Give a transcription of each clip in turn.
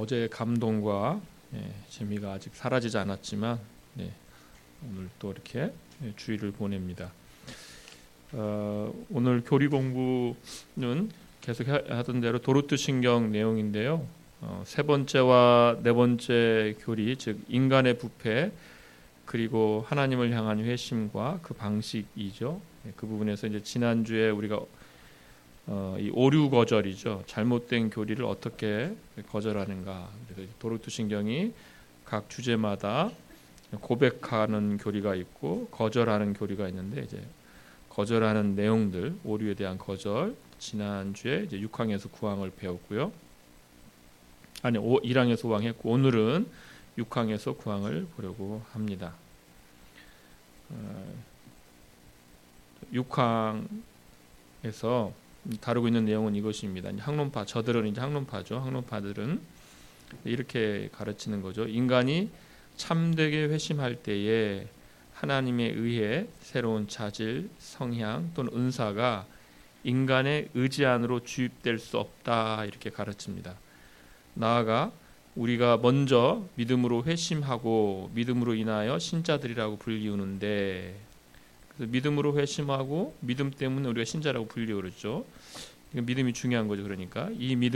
어제의 감동과 재미가 아직 사라지지 않았지만 오늘 또 이렇게 주일을 보냅니다. 오늘 교리 공부는 계속 하던 대로 도르트신경 내용인데요. 세 번째와 네 번째 교리, 즉 인간의 부패 그리고 하나님을 향한 회심과 그 방식이죠. 그 부분에서 이제 지난주에 우리가 이 오류 거절이죠. 잘못된 교리를 어떻게 거절하는가. 그래서 도르트신경이 각 주제마다 고백하는 교리가 있고 거절하는 교리가 있는데 이제 거절하는 내용들, 오류에 대한 거절. 지난주에 이제 6항에서 9항을 배웠고요. 아니 1항에서 5항 했고 오늘은 6항에서 9항을 보려고 합니다. 6항에서 다루고 있는 내용은 이것입니다. 학론파, 저들은 이제 학론파죠. 학론파들은 이렇게 가르치는 거죠. 인간이 참되게 회심할 때에 하나님에 의해 새로운 자질, 성향 또는 은사가 인간의 의지 안으로 주입될 수 없다 이렇게 가르칩니다. 나아가 우리가 먼저 믿음으로 회심하고 믿음으로 인하여 신자들이라고 불리우는데 그래서 믿음으로 회심하고 믿음 때문에 우리가 신자라고 불리우고 그러죠. 믿음이 중요한 거죠. 그러니까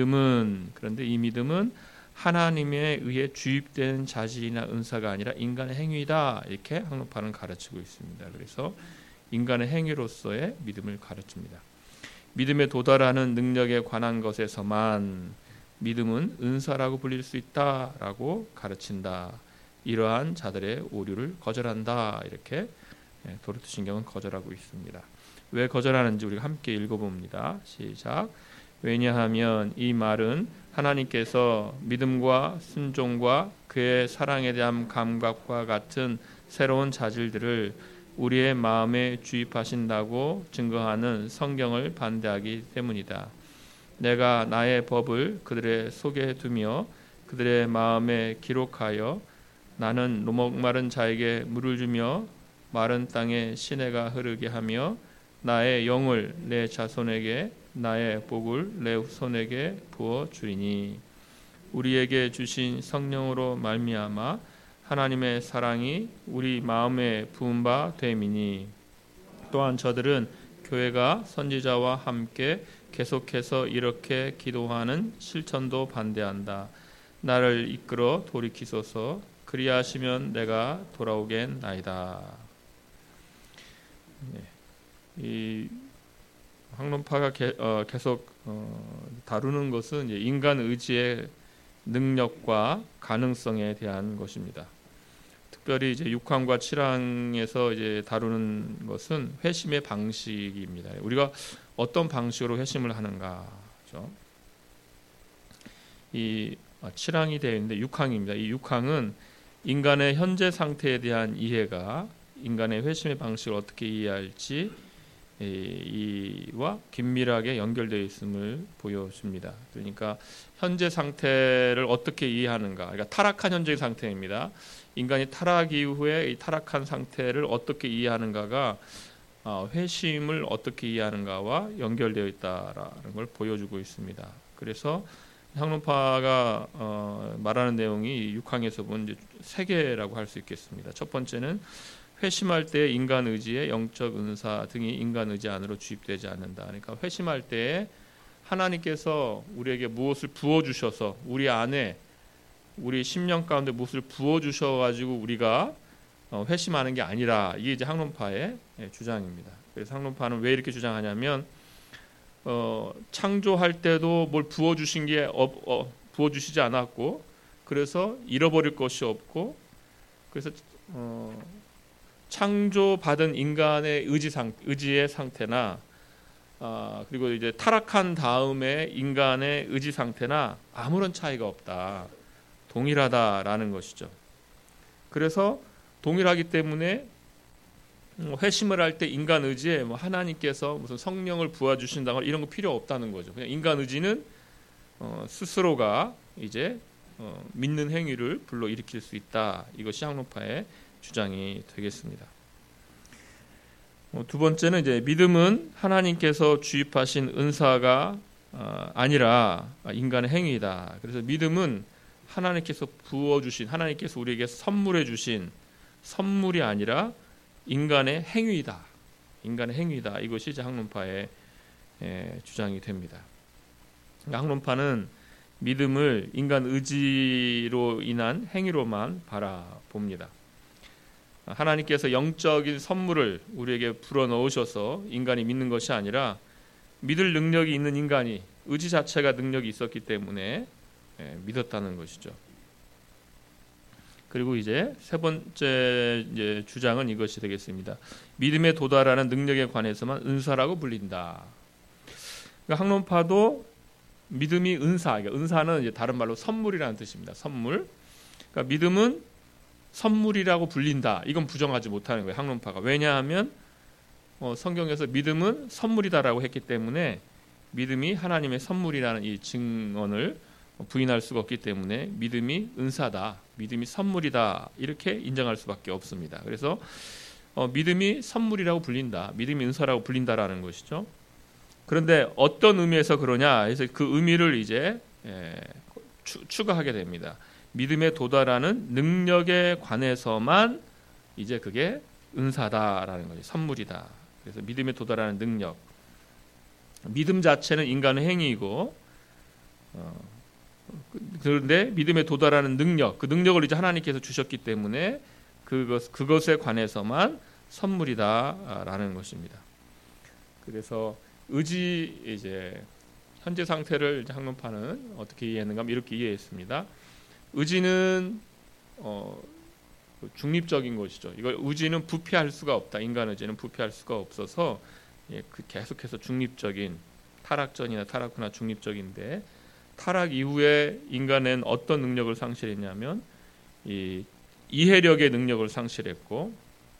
그런데 이 믿음은 하나님에 의해 주입된 자질이나 은사가 아니라 인간의 행위다 이렇게 학론파는 가르치고 있습니다. 그래서 인간의 행위로서의 믿음을 가르칩니다. 믿음에 도달하는 능력에 관한 것에서만 믿음은 은사라고 불릴 수 있다라고 가르친다. 이러한 자들의 오류를 거절한다. 이렇게 도르트신경은 거절하고 있습니다. 왜 거절하는지 우리가 함께 읽어봅니다. 시작. 왜냐하면 이 말은 하나님께서 믿음과 순종과 그의 사랑에 대한 감각과 같은 새로운 자질들을 우리의 마음에 주입하신다고 증거하는 성경을 반대하기 때문이다. 내가 나의 법을 그들의 속에 두며 그들의 마음에 기록하여 나는 목마른 자에게 물을 주며 마른 땅에 시내가 흐르게 하며 나의 영을 내 자손에게 나의 복을 내 후손에게 부어 주리니 우리에게 주신 성령으로 말미암아 하나님의 사랑이 우리 마음에 부은 바 됨이니 또한 저들은 교회가 선지자와 함께 계속해서 이렇게 기도하는 실천도 반대한다. 나를 이끌어 돌이키소서 그리하시면 내가 돌아오겠나이다. 이 학론파가 계속 다루는 것은 이제 인간 의지의 능력과 가능성에 대한 것입니다. 특별히 이제 6항과 7항에서 이제 다루는 것은 회심의 방식입니다. 우리가 어떤 방식으로 회심을 하는가? 그렇죠? 이 7항이 되어 있는데 6항입니다. 이 6항은 인간의 현재 상태에 대한 이해가 인간의 회심의 방식을 어떻게 이해할지 이와 긴밀하게 연결되어 있음을 보여줍니다. 그러니까 현재 상태를 어떻게 이해하는가? 그러니까 타락한 현재 상태입니다. 인간이 타락 이후에 이 타락한 상태를 어떻게 이해하는가가 회심을 어떻게 이해하는가와 연결되어 있다라는 걸 보여주고 있습니다. 그래서 학론파가 말하는 내용이 6항에서 본 세 개라고 할 수 있겠습니다. 첫 번째는 회심할 때 인간 의지의 영적 은사 등이 인간 의지 안으로 주입되지 않는다. 그러니까 회심할 때 하나님께서 우리에게 무엇을 부어주셔서 우리 안에 우리 심령 가운데 무엇을 부어주셔가지고 우리가 회심하는 게 아니라 이게 이제 학론파의 주장입니다. 그래서 학론파는 왜 이렇게 주장하냐면 창조할 때도 뭘 부어주신 게 부어주시지 않았고 그래서 잃어버릴 것이 없고 그래서 창조받은 인간의 의지의 상태나 그리고 이제 타락한 다음에 인간의 의지 상태나 아무런 차이가 없다. 동일하다라는 것이죠. 그래서 동일하기 때문에 회심을 할 때 인간 의지에 하나님께서 무슨 성령을 부어주신다거나 이런 거 필요 없다는 거죠. 그냥 인간 의지는 스스로가 이제 믿는 행위를 불러일으킬 수 있다. 이것이 학론파의 주장이 되겠습니다. 두 번째는 이제 믿음은 하나님께서 주입하신 은사가 아니라 인간의 행위다. 그래서 믿음은 하나님께서 부어주신, 하나님께서 우리에게 선물해 주신 선물이 아니라 인간의 행위이다. 인간의 행위이다. 이것이 이제 학론파의 주장이 됩니다. 학론파는 믿음을 인간 의지로 인한 행위로만 바라봅니다. 하나님께서 영적인 선물을 우리에게 불어넣으셔서 인간이 믿는 것이 아니라 믿을 능력이 있는 인간이 의지 자체가 능력이 있었기 때문에 믿었다는 것이죠. 그리고 이제 세 번째 주장은 이것이 되겠습니다. 믿음에 도달하는 능력에 관해서만 은사라고 불린다. 그러니까 학론파도 믿음이 은사, 그러니까 은사는 이제 다른 말로 선물이라는 뜻입니다. 선물. 그러니까 믿음은 선물이라고 불린다. 이건 부정하지 못하는 거예요. 학론파가. 왜냐하면 성경에서 믿음은 선물이다라고 했기 때문에 믿음이 하나님의 선물이라는 이 증언을 부인할 수가 없기 때문에 믿음이 은사다, 믿음이 선물이다 이렇게 인정할 수밖에 없습니다. 그래서 믿음이 선물이라고 불린다, 믿음이 은사라고 불린다라는 것이죠. 그런데 어떤 의미에서 그러냐? 그래서 그 의미를 이제 추가하게 됩니다. 믿음에 도달하는 능력에 관해서만 이제 그게 은사다라는 거죠. 선물이다. 그래서 믿음에 도달하는 능력. 믿음 자체는 인간의 행위이고, 그런데 믿음에 도달하는 능력, 그 능력을 이제 하나님께서 주셨기 때문에 그것에 관해서만 선물이다라는 것입니다. 그래서 의지 이제 현재 상태를 이제 학론파는 어떻게 이해했는가 하면 이렇게 이해했습니다. 의지는 중립적인 것이죠. 이걸 의지는 부패할 수가 없다. 인간 의지는 부패할 수가 없어서 계속해서 중립적인, 타락 전이나 타락 후나 중립적인데, 타락 이후에 인간은 어떤 능력을 상실했냐면 이 이해력의 능력을 상실했고,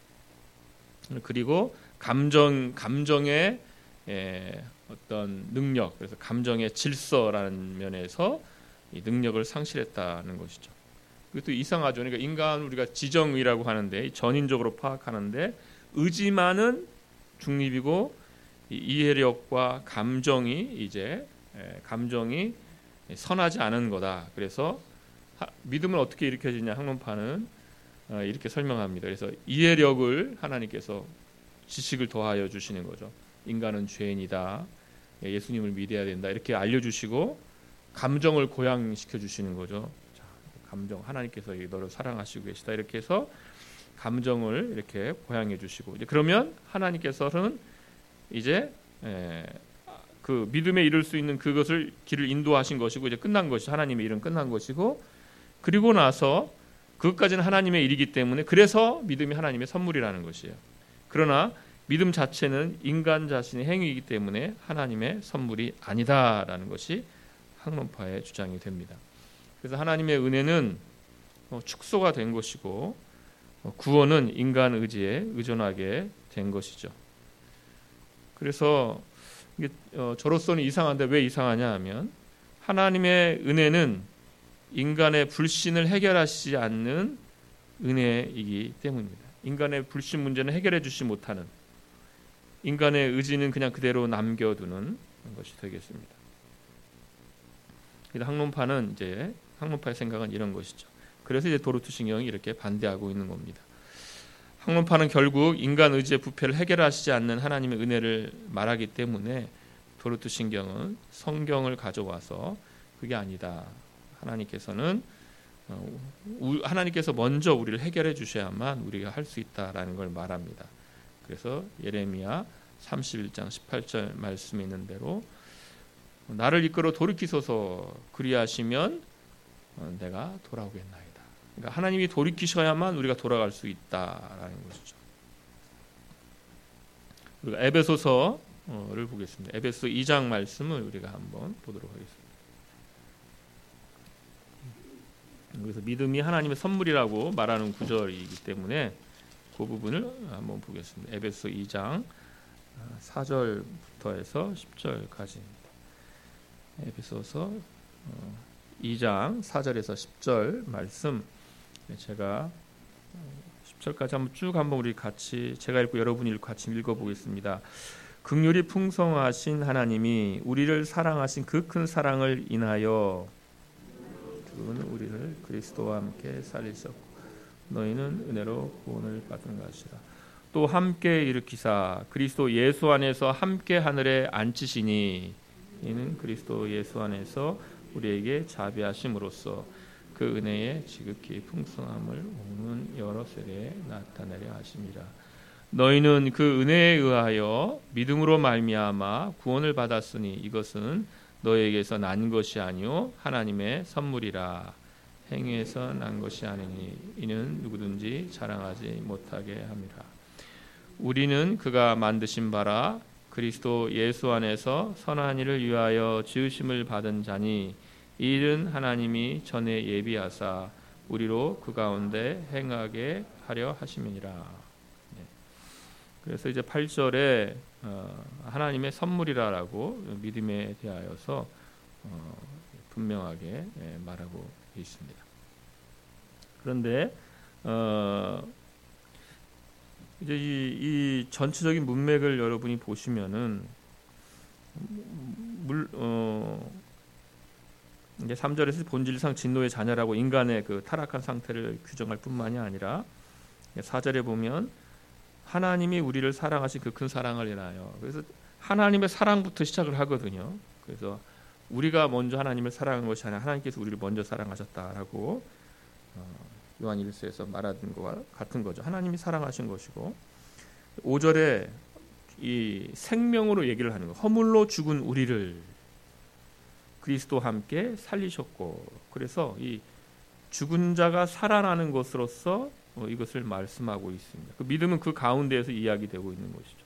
그리고 감정의 어떤 능력, 그래서 감정의 질서라는 면에서 이 능력을 상실했다는 것이죠. 이것도 이상하죠. 그러니까 인간 우리가 지정의라고 하는데 전인적으로 파악하는데 의지만은 중립이고 이해력과 감정이 선하지 않은 거다. 그래서 믿음은 어떻게 일으켜지냐? 학론파는 이렇게 설명합니다. 그래서 이해력을 하나님께서 지식을 더하여 주시는 거죠. 인간은 죄인이다. 예수님을 믿어야 된다. 이렇게 알려주시고 감정을 고양시켜 주시는 거죠. 자, 감정, 하나님께서 너를 사랑하시고 계시다. 이렇게 해서 감정을 이렇게 고양해 주시고, 이제 그러면 하나님께서는 이제 그 믿음에 이룰 수 있는 그것을 길을 인도하신 것이고, 이제 끝난 것이 하나님의 일은 끝난 것이고, 그리고 나서 그것까지는 하나님의 일이기 때문에 그래서 믿음이 하나님의 선물이라는 것이에요. 그러나 믿음 자체는 인간 자신의 행위이기 때문에 하나님의 선물이 아니다라는 것이 학론파의 주장이 됩니다. 그래서 하나님의 은혜는 축소가 된 것이고 구원은 인간 의지에 의존하게 된 것이죠. 그래서 이게 저로서는 이상한데 왜 이상하냐 하면 하나님의 은혜는 인간의 불신을 해결하시지 않는 은혜이기 때문입니다. 인간의 불신 문제는 해결해 주지 못하는, 인간의 의지는 그냥 그대로 남겨두는 것이 되겠습니다. 학론파는 이제 학론파의 생각은 이런 것이죠. 그래서 이제 도르트 신경이 이렇게 반대하고 있는 겁니다. 학론파는 결국 인간 의지의 부패를 해결하시지 않는 하나님의 은혜를 말하기 때문에 도르트 신경은 성경을 가져와서 그게 아니다. 하나님께서 먼저 우리를 해결해 주셔야만 우리가 할 수 있다라는 걸 말합니다. 그래서 예레미야 31장 18절 말씀에 있는 대로 나를 이끌어 돌이키소서 그리하시면 내가 돌아오겠나이다. 그러니까 하나님이 돌이키셔야만 우리가 돌아갈 수 있다라는 것이죠. 우리가 에베소서를 보겠습니다. 에베소 2장 말씀을 우리가 한번 보도록 하겠습니다. 그래서 믿음이 하나님의 선물이라고 말하는 구절이기 때문에 그 부분을 한번 보겠습니다. 에베소 2장 4절부터 해서 10절까지입니다. 에베소서 2장 4절에서 10절 말씀, 제가 10절까지 한번 우리 같이, 제가 읽고 여러분이 같이 읽어보겠습니다. 긍휼이 풍성하신 하나님이 우리를 사랑하신 그 큰 사랑을 인하여 그분은 우리를 그리스도와 함께 살리셨고 너희는 은혜로 구원을 받은 것이라. 또 함께 일으키사 그리스도 예수 안에서 함께 하늘에 앉히시니 이는 그리스도 예수 안에서 우리에게 자비하심으로써 그 은혜의 지극히 풍성함을 온 여러 세대에 나타내려 하심이라. 너희는 그 은혜에 의하여 믿음으로 말미암아 구원을 받았으니 이것은 너희에게서 난 것이 아니요 하나님의 선물이라. 행위에서 난 것이 아니니 이는 누구든지 자랑하지 못하게 함이라. 우리는 그가 만드신 바라 그리스도 예수 안에서 선한 일을 위하여 지으심을 받은 자니 이 일은 하나님이 전에 예비하사 우리로 그 가운데 행하게 하려 하심이니라. 그래서 이제 8절에 하나님의 선물이라라고 믿음에 대하여서 분명하게 말하고 있습니다. 그런데 이제 이 전체적인 문맥을 여러분이 보시면은 이제 3절에서 본질상 진노의 자녀라고 인간의 그 타락한 상태를 규정할 뿐만이 아니라 4절에 보면 하나님이 우리를 사랑하신 그 큰 사랑을 인하여, 그래서 하나님의 사랑부터 시작을 하거든요. 그래서 우리가 먼저 하나님을 사랑한 것이 아니라 하나님께서 우리를 먼저 사랑하셨다라고 요한 1서에서 말하는 것과 같은 거죠. 하나님이 사랑하신 것이고 5절에 이 생명으로 얘기를 하는 거. 허물로 죽은 우리를 그리스도와 함께 살리셨고, 그래서 이 죽은 자가 살아나는 것으로서 이것을 말씀하고 있습니다. 그 믿음은 그 가운데에서 이야기되고 있는 것이죠.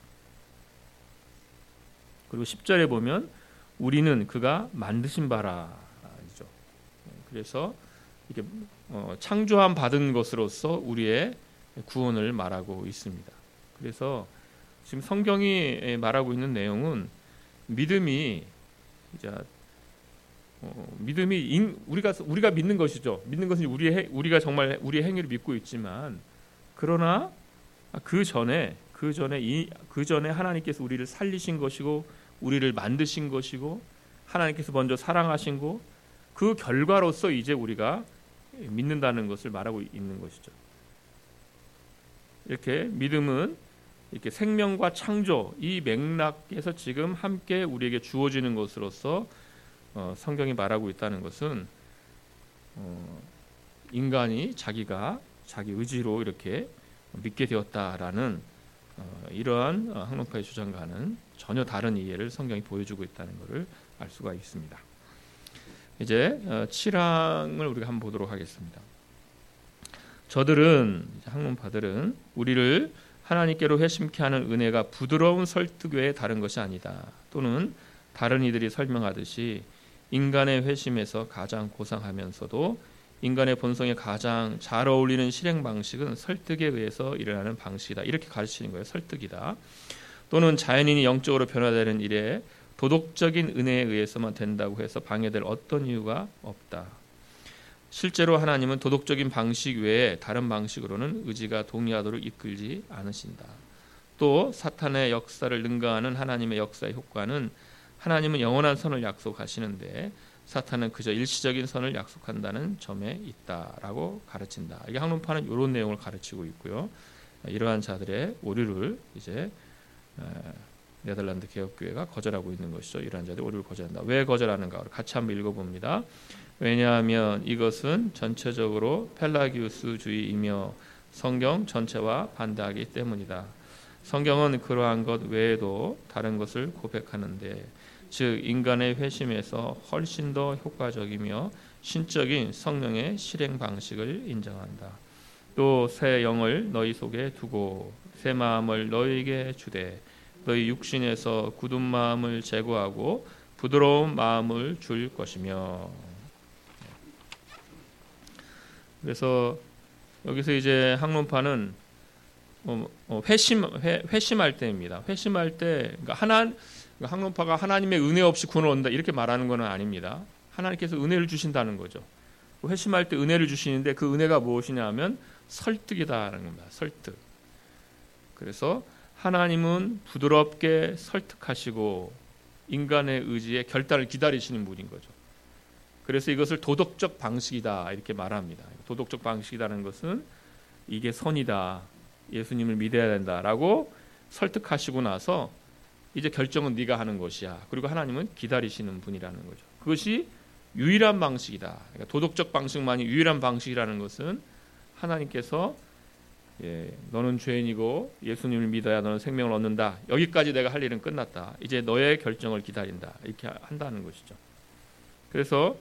그리고 10절에 보면 우리는 그가 만드신 바라죠. 그래서 이게 창조함 받은 것으로서 우리의 구원을 말하고 있습니다. 그래서 지금 성경이 말하고 있는 내용은 믿음이 이제 믿음이 우리가 믿는 것이죠. 믿는 것은 우리가 정말 우리의 행위를 믿고 있지만, 그러나 그 전에 하나님께서 우리를 살리신 것이고 우리를 만드신 것이고 하나님께서 먼저 사랑하신 거, 그 결과로서 이제 우리가 믿는다는 것을 말하고 있는 것이죠. 이렇게 믿음은 이렇게 생명과 창조 이 맥락에서 지금 함께 우리에게 주어지는 것으로서 성경이 말하고 있다는 것은 인간이 자기가 자기 의지로 이렇게 믿게 되었다라는 이러한 학론파의 주장과는 전혀 다른 이해를 성경이 보여주고 있다는 것을 알 수가 있습니다. 이제 7항을 우리가 한번 보도록 하겠습니다. 저들은, 학론파들은 우리를 하나님께로 회심케 하는 은혜가 부드러운 설득 외에 다른 것이 아니다. 또는 다른 이들이 설명하듯이 인간의 회심에서 가장 고상하면서도 인간의 본성에 가장 잘 어울리는 실행 방식은 설득에 의해서 일어나는 방식이다. 이렇게 가르치는 거예요. 설득이다. 또는 자연인이 영적으로 변화되는 일에 도덕적인 은혜에 의해서만 된다고 해서 방해될 어떤 이유가 없다. 실제로 하나님은 도덕적인 방식 외에 다른 방식으로는 의지가 동의하도록 이끌지 않으신다. 또 사탄의 역사를 능가하는 하나님의 역사의 효과는 하나님은 영원한 선을 약속하시는데 사탄은 그저 일시적인 선을 약속한다는 점에 있다라고 가르친다. 이게 학론파는 이런 내용을 가르치고 있고요. 이러한 자들의 오류를 이제 네덜란드 개혁교회가 거절하고 있는 것이죠. 이러한 자들의 오류를 거절한다. 왜 거절하는가? 같이 한번 읽어봅니다. 왜냐하면 이것은 전체적으로 펠라기우스주의이며 성경 전체와 반대하기 때문이다. 성경은 그러한 것 외에도 다른 것을 고백하는데, 즉 인간의 회심에서 훨씬 더 효과적이며 신적인 성령의 실행 방식을 인정한다. 또 새 영을 너희 속에 두고 새 마음을 너희에게 주되 너희 육신에서 굳은 마음을 제거하고 부드러운 마음을 줄 것이며. 그래서 여기서 이제 학론파는 회심할 때입니다. 회심할 때, 그러니까 학론파가 하나님의 은혜 없이 구원을 얻는다 이렇게 말하는 것은 아닙니다. 하나님께서 은혜를 주신다는 거죠. 회심할 때 은혜를 주시는데 그 은혜가 무엇이냐 하면 설득이다라는 겁니다. 설득. 그래서 하나님은 부드럽게 설득하시고 인간의 의지에 결단을 기다리시는 분인 거죠. 그래서 이것을 도덕적 방식이다 이렇게 말합니다. 도덕적 방식이라는 것은 이게 선이다. 예수님을 믿어야 된다라고 설득하시고 나서 이제 결정은 네가 하는 것이야. 그리고 하나님은 기다리시는 분이라는 거죠. 그것이 유일한 방식이다. 그러니까 도덕적 방식만이 유일한 방식이라는 것은 하나님께서 너는 죄인이고 예수님을 믿어야 너는 생명을 얻는다. 여기까지 내가 할 일은 끝났다. 이제 너의 결정을 기다린다. 이렇게 한다는 것이죠. 그래서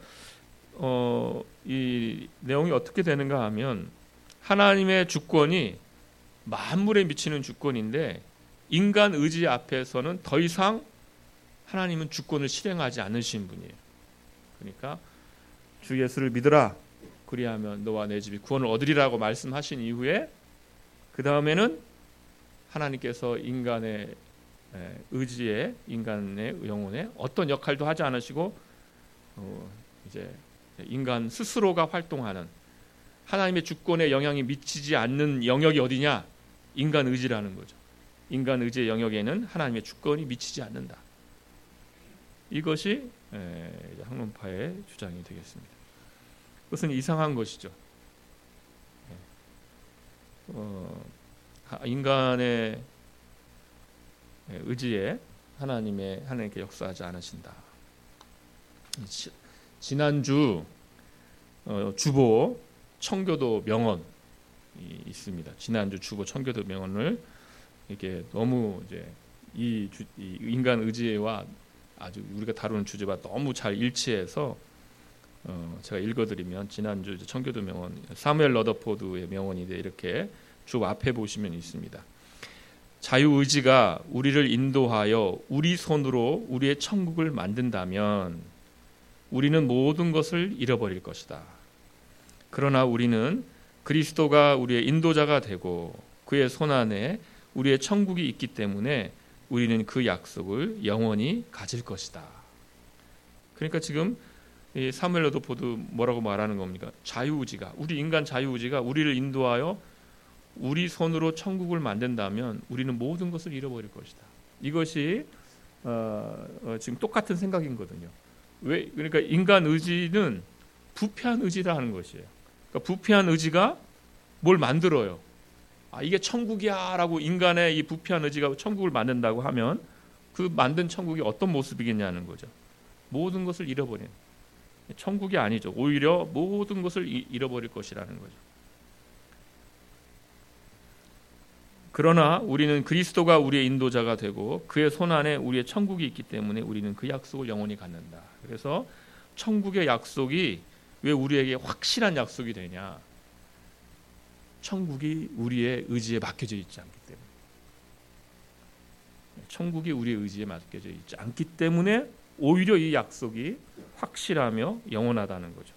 이 내용이 어떻게 되는가 하면 하나님의 주권이 만물에 미치는 주권인데 인간 의지 앞에서는 더 이상 하나님은 주권을 실행하지 않으신 분이에요. 그러니까 주 예수를 믿으라. 그리하면 너와 내 집이 구원을 얻으리라고 말씀하신 이후에 그 다음에는 하나님께서 인간의 의지에 인간의 영혼에 어떤 역할도 하지 않으시고 이제 인간 스스로가 활동하는 하나님의 주권에 영향이 미치지 않는 영역이 어디냐? 인간 의지라는 거죠. 인간 의지의 영역에는 하나님의 주권이 미치지 않는다. 이것이 학론파의 주장이 되겠습니다. 그것은 이상한 것이죠. 인간의 의지에 하나님께 역사하지 않으신다. 지난주 주보 청교도 명언이 있습니다. 지난주 주보 청교도 명언을 이게 너무 이제 이 인간 의지와 아주 우리가 다루는 주제와 너무 잘 일치해서 제가 읽어드리면 지난주 청교도 명언 사무엘 러더포드의 명언인데 이렇게 주 앞에 보시면 있습니다. 자유의지가 우리를 인도하여 우리 손으로 우리의 천국을 만든다면 우리는 모든 것을 잃어버릴 것이다. 그러나 우리는 그리스도가 우리의 인도자가 되고 그의 손안에 우리의 천국이 있기 때문에 우리는 그 약속을 영원히 가질 것이다. 그러니까 지금 이 사무엘 러더포드 뭐라고 말하는 겁니까? 자유의지가 우리 인간 자유의지가 우리를 인도하여 우리 손으로 천국을 만든다면 우리는 모든 것을 잃어버릴 것이다. 이것이 지금 똑같은 생각인 거거든요. 왜? 그러니까 인간 의지는 부패한 의지라는 것이에요. 그러니까 부패한 의지가 뭘 만들어요. 이게 천국이야라고 인간의 이 부패한 의지가 천국을 만든다고 하면 그 만든 천국이 어떤 모습이겠냐는 거죠. 모든 것을 잃어버린 천국이 아니죠. 오히려 모든 것을 잃어버릴 것이라는 거죠. 그러나 우리는 그리스도가 우리의 인도자가 되고 그의 손안에 우리의 천국이 있기 때문에 우리는 그 약속을 영원히 갖는다. 그래서 천국의 약속이 왜 우리에게 확실한 약속이 되냐? 천국이 우리의 의지에 맡겨져 있지 않기 때문에. 천국이 우리의 의지에 맡겨져 있지 않기 때문에 오히려 이 약속이 확실하며 영원하다는 거죠.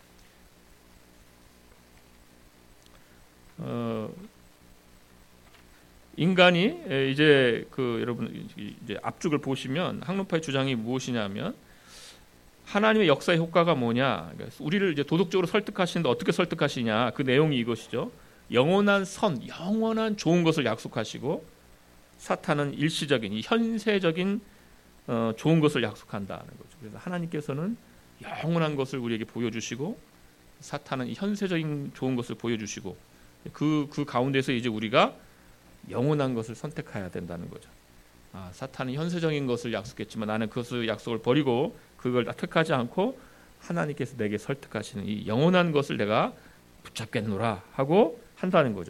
인간이 이제 여러분 이제 앞쪽을 보시면 학론파의 주장이 무엇이냐면 하나님의 역사의 효과가 뭐냐? 우리를 이제 도덕적으로 설득하시는데 어떻게 설득하시냐? 그 내용이 이것이죠. 영원한 선, 영원한 좋은 것을 약속하시고 사탄은 일시적인, 이 현세적인 좋은 것을 약속한다는 거죠. 그래서 하나님께서는 영원한 것을 우리에게 보여주시고 사탄은 현세적인 좋은 것을 보여주시고 그 가운데서 이제 우리가 영원한 것을 선택해야 된다는 거죠. 사탄은 현세적인 것을 약속했지만 나는 그 약속을 버리고 그걸 택하지 않고 하나님께서 내게 설득하시는 이 영원한 것을 내가 붙잡겠노라 하고 한다는 거죠.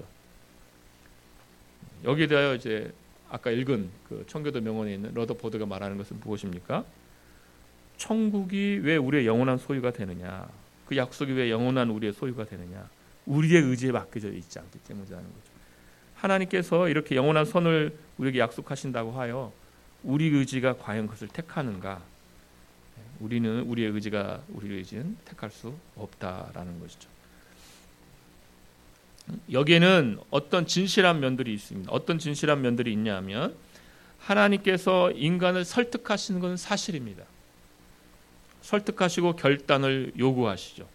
여기에 대하여 이제 아까 읽은 그 청교도 명언에 있는 러더포드가 말하는 것은 무엇입니까? 천국이 왜 우리의 영원한 소유가 되느냐? 그 약속이 왜 영원한 우리의 소유가 되느냐? 우리의 의지에 맡겨져 있지 않기 때문이라는 거죠. 하나님께서 이렇게 영원한 선을 우리에게 약속하신다고 하여 우리 의지가 과연 그것을 택하는가? 우리의 의지는 택할 수 없다라는 것이죠. 여기에는 어떤 진실한 면들이 있습니다. 어떤 진실한 면들이 있냐면 하나님께서 인간을 설득하시는 것은 사실입니다. 설득하시고 결단을 요구하시죠.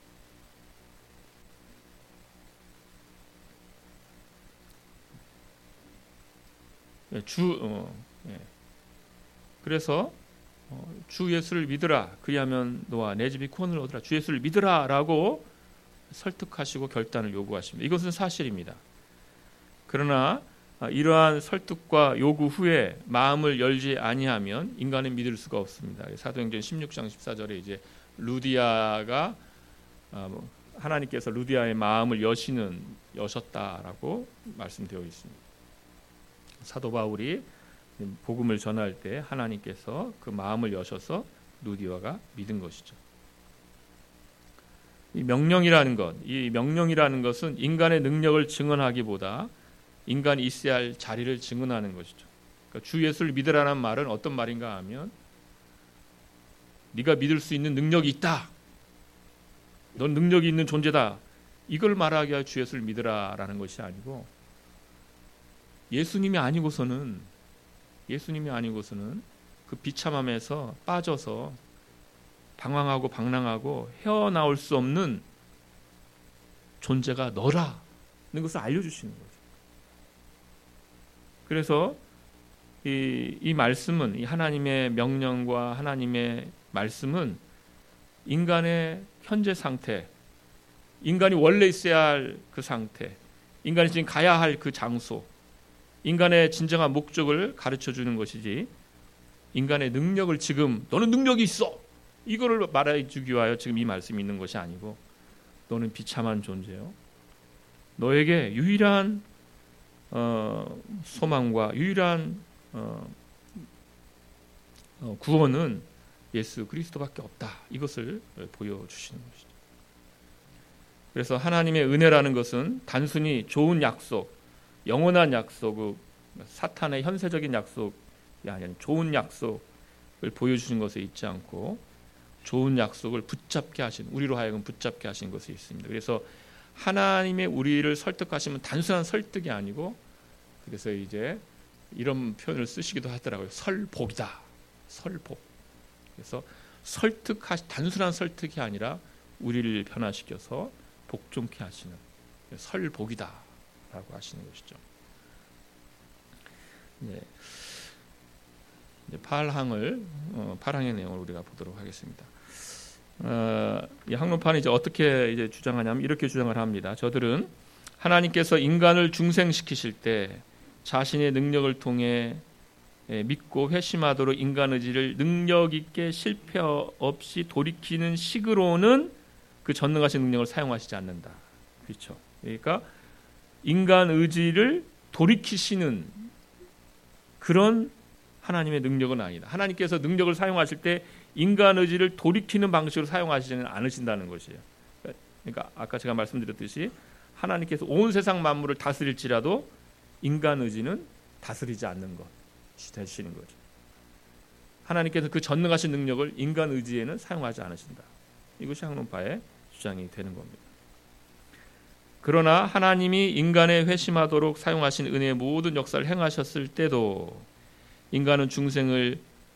그래서 주 예수를 믿으라. 그리하면 너와 내 집이 구원을 얻으라. 주 예수를 믿으라라고 설득하시고 결단을 요구하십니다. 이것은 사실입니다. 그러나 이러한 설득과 요구 후에 마음을 열지 아니하면 인간은 믿을 수가 없습니다. 사도행전 16장 14절에 이제 루디아가 하나님께서 루디아의 마음을 여셨다라고 말씀되어 있습니다. 사도 바울이 복음을 전할 때 하나님께서 그 마음을 여셔서 루디아가 믿은 것이죠. 이 명령이라는 것은 인간의 능력을 증언하기보다 인간이 있어야 할 자리를 증언하는 것이죠. 그러니까 주 예수를 믿으라는 말은 어떤 말인가 하면 네가 믿을 수 있는 능력이 있다. 넌 능력이 있는 존재다. 이걸 말하기 위해 주 예수를 믿으라라는 것이 아니고 예수님이 아니고서는 그 비참함에서 빠져서 방황하고 방랑하고 헤어나올 수 없는 존재가 너라는 것을 알려주시는 거죠. 그래서 이 말씀은, 이 하나님의 명령과 하나님의 말씀은 인간의 현재 상태, 인간이 원래 있어야 할 그 상태, 인간이 지금 가야 할 그 장소, 인간의 진정한 목적을 가르쳐주는 것이지 인간의 능력을 지금 너는 능력이 있어 이거를 말해주기 위하여 지금 이 말씀이 있는 것이 아니고 너는 비참한 존재요. 너에게 유일한 소망과 유일한 구원은 예수 그리스도밖에 없다. 이것을 보여주시는 것이죠. 그래서 하나님의 은혜라는 것은 단순히 좋은 약속, 영원한 약속, 사탄의 현세적인 약속이 아니라 좋은 약속을 보여주신 것에 있지 않고 좋은 약속을 붙잡게 하신, 우리로 하여금 붙잡게 하신 것이 있습니다. 그래서 하나님의 우리를 설득하시면 단순한 설득이 아니고, 그래서 이제 이런 표현을 쓰시기도 하더라고요. 설복이다. 설복. 그래서 단순한 설득이 아니라 우리를 변화시켜서 복종케 하시는 설복이다라고 하시는 것이죠. 이제 팔항의 내용을 우리가 보도록 하겠습니다. 이 항론파는 이제 어떻게 이제 주장하냐면 이렇게 주장을 합니다. 저들은 하나님께서 인간을 중생시키실 때 자신의 능력을 통해 믿고 회심하도록 인간 의지를 능력 있게 실패 없이 돌이키는 식으로는 그 전능하신 능력을 사용하시지 않는다. 그렇죠. 그러니까 인간 의지를 돌이키시는 그런 하나님의 능력은 아니다. 하나님께서 능력을 사용하실 때 인간 의지를 돌이키는 방식으로 사용하시지는 않으신다는 것이에요. 그러니까 아까 제가 말씀드렸듯이 하나님께서 온 세상 만물을 다스릴지라도 인간 의지는 다스리지 않는 것이 되시는 거죠. 하나님께서 그 전능하신 능력을 인간 의지에는 사용하지 않으신다. 이것이 항론파의 주장이 되는 겁니다. 그러나 하나님이 인간의 회심하도록 사용하신 은혜의 모든 역사를 행하셨을 때도 인간은 중생을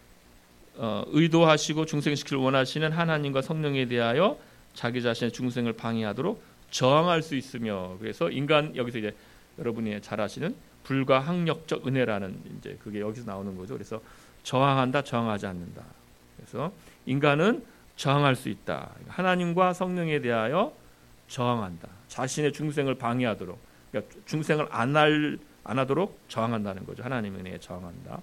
의도하시고 중생시키를 원하시는 하나님과 성령에 대하여 자기 자신의 중생을 방해하도록 저항할 수 있으며, 그래서 인간, 여기서 이제 여러분이 잘 아시는 불가항력적 은혜라는 이제 그게 여기서 나오는 거죠. 그래서 저항한다, 저항하지 않는다. 그래서 인간은 저항할 수 있다. 하나님과 성령에 대하여 저항한다. 자신의 중생을 방해하도록, 그러니까 중생을 안 하도록 저항한다는 거죠. 하나님의 은혜에 저항한다.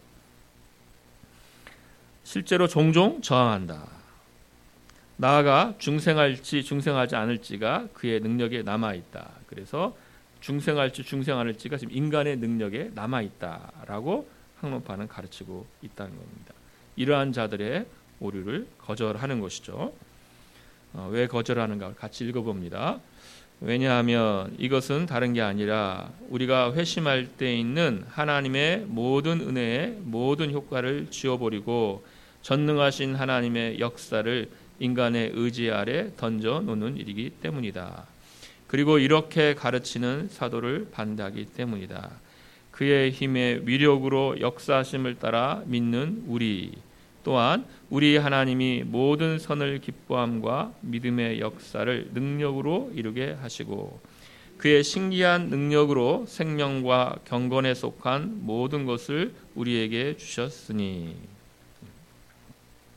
실제로 종종 저항한다. 나아가 중생할지 중생하지 않을지가 그의 능력에 남아있다. 그래서 중생할지 중생 않을지가 지금 인간의 능력에 남아있다라고 항론파는 가르치고 있다는 겁니다. 이러한 자들의 오류를 거절하는 것이죠. 왜 거절하는가 같이 읽어봅니다. 왜냐하면 이것은 다른 게 아니라 우리가 회심할 때 있는 하나님의 모든 은혜의 모든 효과를 지워버리고 전능하신 하나님의 역사를 인간의 의지 아래 던져 놓는 일이기 때문이다. 그리고 이렇게 가르치는 사도를 반대하기 때문이다. 그의 힘의 위력으로 역사하심을 따라 믿는 우리 또한 우리 하나님이 모든 선을 기뻐함과 믿음의 역사를 능력으로 이루게 하시고 그의 신기한 능력으로 생명과 경건에 속한 모든 것을 우리에게 주셨으니.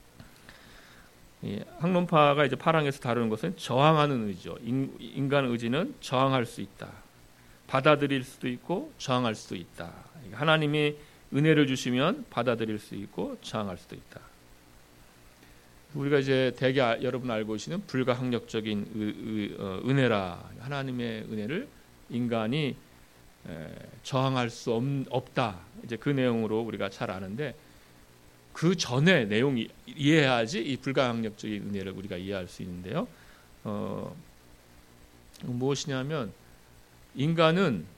이 학론파가 이제 파랑에서 다루는 것은 저항하는 의지죠. 인간 의지는 저항할 수 있다. 받아들일 수도 있고 저항할 수도 있다. 하나님이 은혜를 주시면 받아들일 수 있고 저항할 수도 있다. 우리가 이제 대개 여러분 알고 계시는 불가항력적인 은혜라, 하나님의 은혜를 인간이 저항할 수 없다. 이제 그 내용으로 우리가 잘 아는데, 그 전에 내용이 이해해야지 이 불가항력적인 은혜를 우리가 이해할 수 있는데요. 무엇이냐면 인간은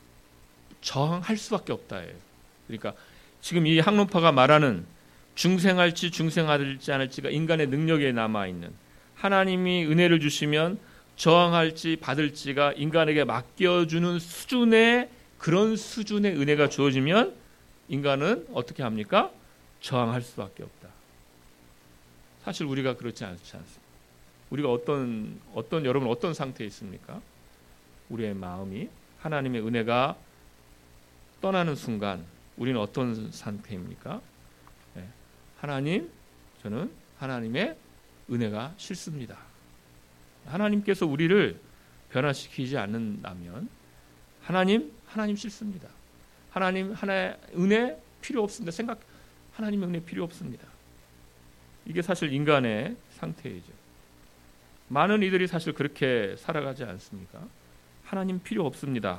저항할 수밖에 없다예요. 그러니까 지금 이 학론파가 말하는 중생할지 중생하지 않을지가 인간의 능력에 남아있는, 하나님이 은혜를 주시면 저항할지 받을지가 인간에게 맡겨주는 수준의, 그런 수준의 은혜가 주어지면 인간은 어떻게 합니까? 저항할 수밖에 없다. 사실 우리가 그렇지 않습니다. 우리가 여러분 어떤 상태에 있습니까? 우리의 마음이 하나님의 은혜가 떠나는 순간 우리는 어떤 상태입니까? 하나님, 저는 하나님의 은혜가 싫습니다. 하나님께서 우리를 변화시키지 않는다면 하나님 싫습니다. 하나님 하나의 은혜 필요 없습니다. 하나님의 은혜 필요 없습니다. 이게 사실 인간의 상태이죠. 많은 이들이 사실 그렇게 살아가지 않습니까? 하나님 필요 없습니다.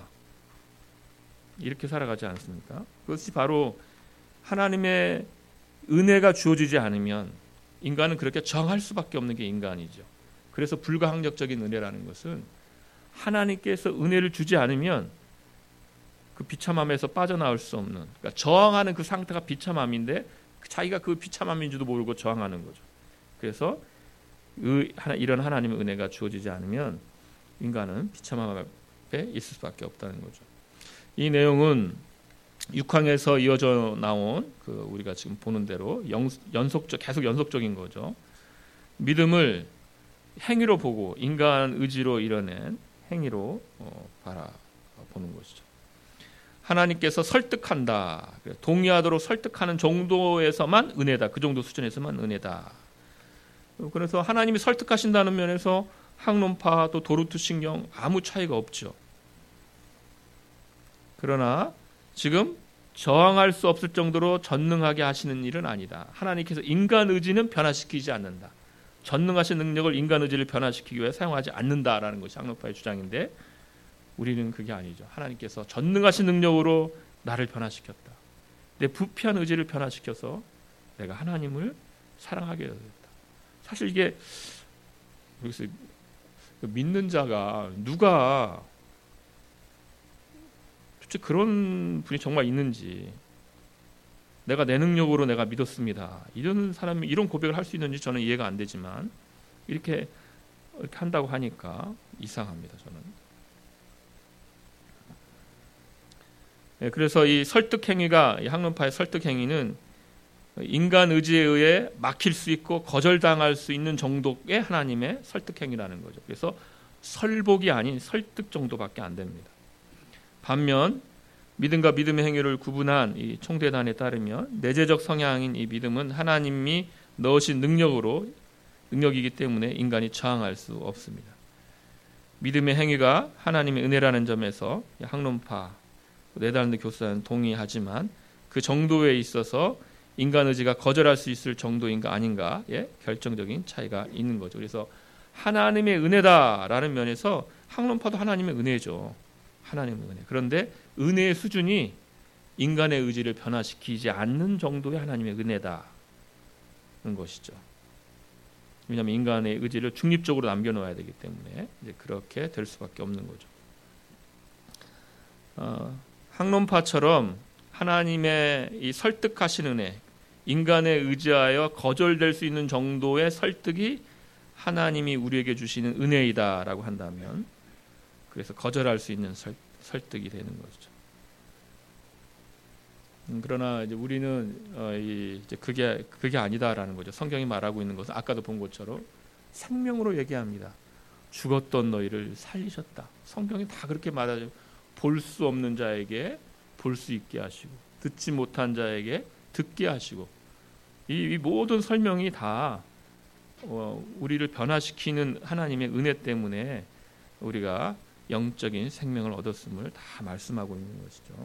이렇게 살아가지 않습니까? 그것이 바로 하나님의 은혜가 주어지지 않으면 인간은 그렇게 정할 수밖에 없는 게 인간이죠. 그래서 불가항력적인 은혜라는 것은 하나님께서 은혜를 주지 않으면 그 비참함에서 빠져나올 수 없는, 그러니까 저항하는 그 상태가 비참함인데 자기가 그 비참함인 줄도 모르고 저항하는 거죠. 그래서 이런 하나님의 은혜가 주어지지 않으면 인간은 비참함 앞에 있을 수밖에 없다는 거죠. 이 내용은 6항에서 이어져 나온 우리가 지금 보는 대로 계속 연속적인 거죠. 믿음을 행위로 보고 인간 의지로 이뤄낸 행위로 바라보는 것이죠. 하나님께서 설득한다, 동의하도록 설득하는 정도에서만 은혜다. 그 정도 수준에서만 은혜다. 그래서 하나님이 설득하신다는 면에서 학론파 또 도르트 신경 아무 차이가 없죠. 그러나 지금 저항할 수 없을 정도로 전능하게 하시는 일은 아니다. 하나님께서 인간 의지는 변화시키지 않는다. 전능하신 능력을 인간 의지를 변화시키기 위해 사용하지 않는다라는 것이 학론파의 주장인데, 우리는 그게 아니죠. 하나님께서 전능하신 능력으로 나를 변화시켰다. 내 부패한 의지를 변화시켜서 내가 하나님을 사랑하게 됐다. 사실 이게 여기서 믿는 자가 누가 그런 분이 정말 있는지, 내가 내 능력으로 내가 믿었습니다, 이런 사람이 이런 고백을 할 수 있는지 저는 이해가 안 되지만 이렇게 한다고 하니까 이상합니다. 저는. 그래서 이 설득 행위가, 이 학론파의 설득 행위는 인간 의지에 의해 막힐 수 있고 거절당할 수 있는 정도의 하나님의 설득 행위라는 거죠. 그래서 설복이 아닌 설득 정도밖에 안 됩니다. 반면 믿음과 믿음의 행위를 구분한 이 총대단에 따르면 내재적 성향인 이 믿음은 하나님이 넣으신 능력이기 때문에 인간이 저항할 수 없습니다. 믿음의 행위가 하나님의 은혜라는 점에서 학론파, 네덜란드 교사는 동의하지만 그 정도에 있어서 인간 의지가 거절할 수 있을 정도인가 아닌가에 결정적인 차이가 있는 거죠. 그래서 하나님의 은혜다라는 면에서 학론파도 하나님의 은혜죠. 하나님의 은혜. 그런데 은혜의 수준이 인간의 의지를 변화시키지 않는 정도의 하나님의 은혜다는 것이죠. 왜냐하면 인간의 의지를 중립적으로 남겨놓아야 되기 때문에 이제 그렇게 될 수밖에 없는 거죠. 학론파처럼 하나님의 이 설득하신 은혜, 인간에 의지하여 거절될 수 있는 정도의 설득이 하나님이 우리에게 주시는 은혜이다라고 한다면, 그래서 거절할 수 있는 설득이 되는 거죠. 그러나 이제 우리는 이제 그게 아니다라는 거죠. 성경이 말하고 있는 것은 아까도 본 것처럼 생명으로 얘기합니다. 죽었던 너희를 살리셨다. 성경이 다 그렇게 말하죠. 볼 수 없는 자에게 볼 수 있게 하시고, 듣지 못한 자에게 듣게 하시고, 이 모든 설명이 다 우리를 변화시키는 하나님의 은혜 때문에 우리가 영적인 생명을 얻었음을 다 말씀하고 있는 것이죠.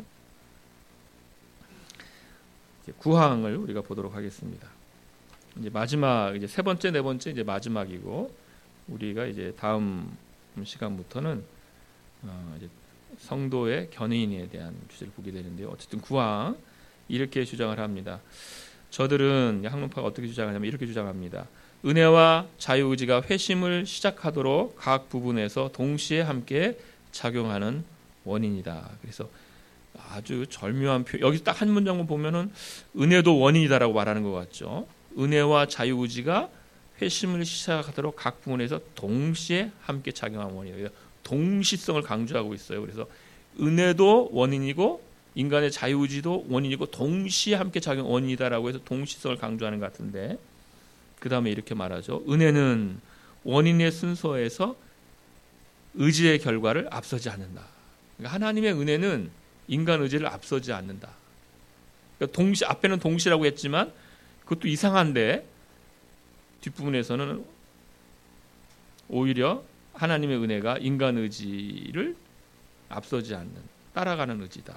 이제 구항을 우리가 보도록 하겠습니다. 이제 마지막 이제 세 번째, 네 번째 이제 마지막이고 우리가 이제 다음 시간부터는 이제 성도의 견인에 대한 주제를 보게 되는데요. 어쨌든 구항 이렇게 주장을 합니다. 저들은 학론파가 어떻게 주장하냐면 이렇게 주장합니다. 은혜와 자유의지가 회심을 시작하도록 각 부분에서 동시에 함께 작용하는 원인이다. 그래서 아주 절묘한 여기서 딱 한 문장만 보면은 은혜도 원인이다라고 말하는 것 같죠. 은혜와 자유의지가 회심을 시작하도록 각 부분에서 동시에 함께 작용하는 원인이다. 동시성을 강조하고 있어요. 그래서 은혜도 원인이고 인간의 자유의지도 원인이고 동시에 함께 작용 원인이다라고 해서 동시성을 강조하는 것 같은데 그 다음에 이렇게 말하죠. 은혜는 원인의 순서에서 의지의 결과를 앞서지 않는다. 그러니까 하나님의 은혜는 인간 의지를 앞서지 않는다. 그러니까 앞에는 동시라고 했지만 그것도 이상한데 뒷부분에서는 오히려 하나님의 은혜가 인간 의지를 앞서지 않는 따라가는 의지다.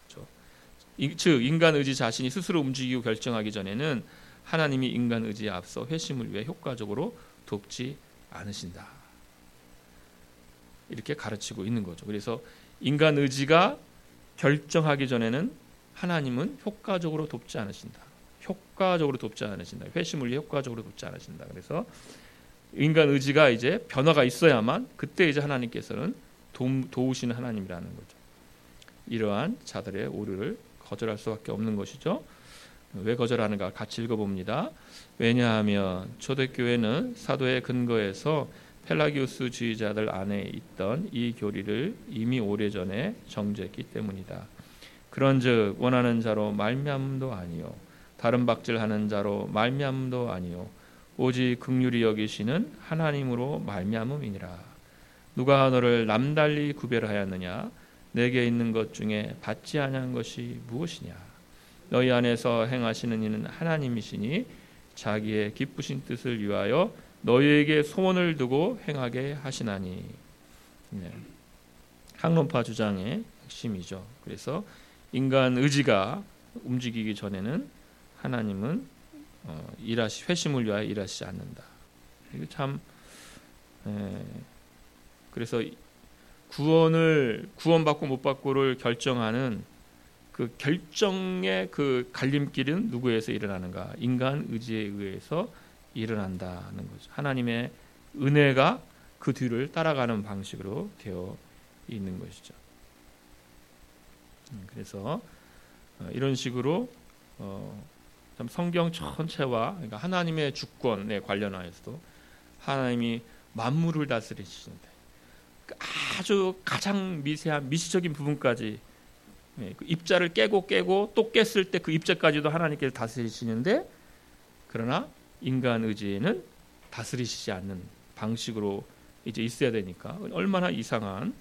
즉 인간 의지 자신이 스스로 움직이고 결정하기 전에는 하나님이 인간 의지에 앞서 회심을 위해 효과적으로 돕지 않으신다. 이렇게 가르치고 있는 거죠. 그래서 인간 의지가 결정하기 전에는 하나님은 효과적으로 돕지 않으신다. 효과적으로 돕지 않으신다. 회심을 위해 효과적으로 돕지 않으신다. 그래서 인간 의지가 이제 변화가 있어야만 그때 이제 하나님께서는 도우시는 하나님이라는 거죠. 이러한 자들의 오류를 거절할 수밖에 없는 것이죠. 왜 거절하는가 같이 읽어봅니다. 왜냐하면 초대교회는 사도의 근거에서 펠라기우스주의자들 안에 있던 이 교리를 이미 오래전에 정죄했기 때문이다. 그런즉 원하는 자로 말미암음도 아니요 다른 박질하는 자로 말미암음도 아니요 오직 긍휼히 여기시는 하나님으로 말미암음이니라. 누가 너를 남달리 구별하였느냐? 내게 있는 것 중에 받지 아니한 것이 무엇이냐? 너희 안에서 행하시는 이는 하나님이시니 자기의 기쁘신 뜻을 위하여 너희에게 소원을 두고 행하게 하시나니. 네. 학론파 주장의 핵심이죠. 그래서 인간 의지가 움직이기 전에는 하나님은 회심을 위하여 일하시지 않는다. 이거 참 그래서 구원받고 못 받고를 결정하는 그 결정의 그 갈림길은 누구에서 일어나는가? 인간 의지에 의해서 일어난다는 거죠. 하나님의 은혜가 그 뒤를 따라가는 방식으로 되어 있는 것이죠. 그래서 이런 식으로 참 성경 전체와 그러니까 하나님의 주권에 관련하여서도 하나님이 만물을 다스리시는데 아주 가장 미세한 미시적인 부분까지 그 입자를 깨고 또 깼을 때 그 입자까지도 하나님께서 다스리시는데 그러나 인간 의지에는 다스리시지 않는 방식으로 이제 있어야 되니까 얼마나 이상한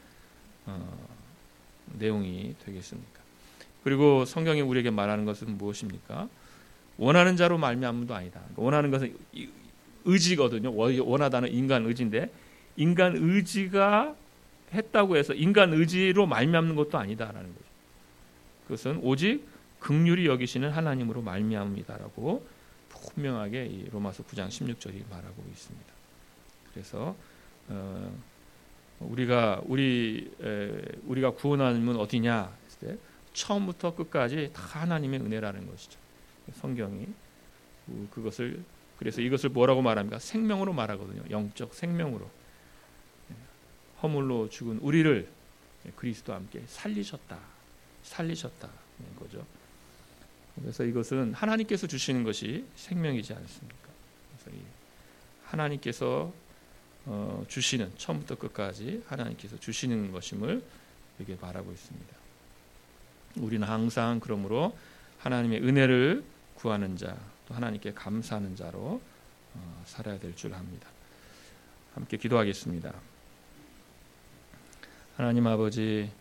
내용이 되겠습니까? 그리고 성경이 우리에게 말하는 것은 무엇입니까? 원하는 자로 말미암음도 아니다. 원하는 것은 의지거든요. 원하다는 인간 의지인데 인간 의지가 했다고 해서 인간 의지로 말미암는 것도 아니다라는 거죠. 그것은 오직 긍휼히 여기시는 하나님으로 말미암음이다라고 분명하게 이 로마서 9장 16절이 말하고 있습니다. 그래서 우리가 구원하는 어디냐 했을 때 처음부터 끝까지 다 하나님의 은혜라는 것이죠. 성경이 그것을 그래서 이것을 뭐라고 말합니까? 생명으로 말하거든요. 영적 생명으로. 허물로 죽은 우리를 그리스도와 함께 살리셨다는 거죠. 그래서 이것은 하나님께서 주시는 것이 생명이지 않습니까? 그래서 하나님께서 주시는 처음부터 끝까지 하나님께서 주시는 것임을 이렇게 말하고 있습니다. 우리는 항상 그러므로 하나님의 은혜를 구하는 자, 또 하나님께 감사하는 자로 살아야 될 줄 압니다. 함께 기도하겠습니다. 하나님 아버지,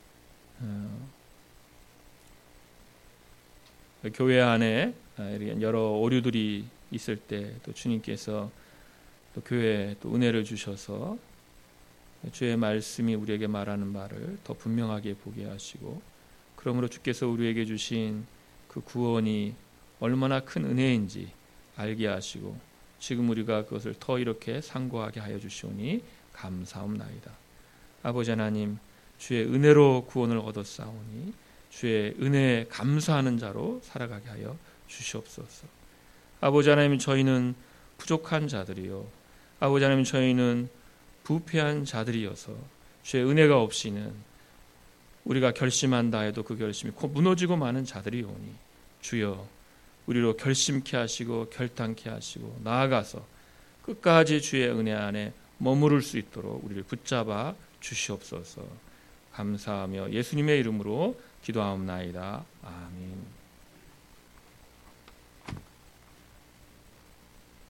교회 안에 여러 오류들이 있을 때 또 주님께서 또 교회에 또 은혜를 주셔서 주의 말씀이 우리에게 말하는 말을 더 분명하게 보게 하시고, 그러므로 주께서 우리에게 주신 그 구원이 얼마나 큰 은혜인지 알게 하시고, 지금 우리가 그것을 더 이렇게 상고하게 하여 주시오니 감사옵나이다. 아버지 하나님, 주의 은혜로 구원을 얻었사오니 주의 은혜에 감사하는 자로 살아가게 하여 주시옵소서. 아버지 하나님, 저희는 부족한 자들이요, 아버지 하나님, 저희는 부패한 자들이어서 주의 은혜가 없이는 우리가 결심한다 해도 그 결심이 곧 무너지고 마는 자들이오니 주여, 우리로 결심케 하시고 결단케 하시고 나아가서 끝까지 주의 은혜 안에 머무를 수 있도록 우리를 붙잡아 주시옵소서. 감사하며 예수님의 이름으로 기도하옵나이다. 아멘.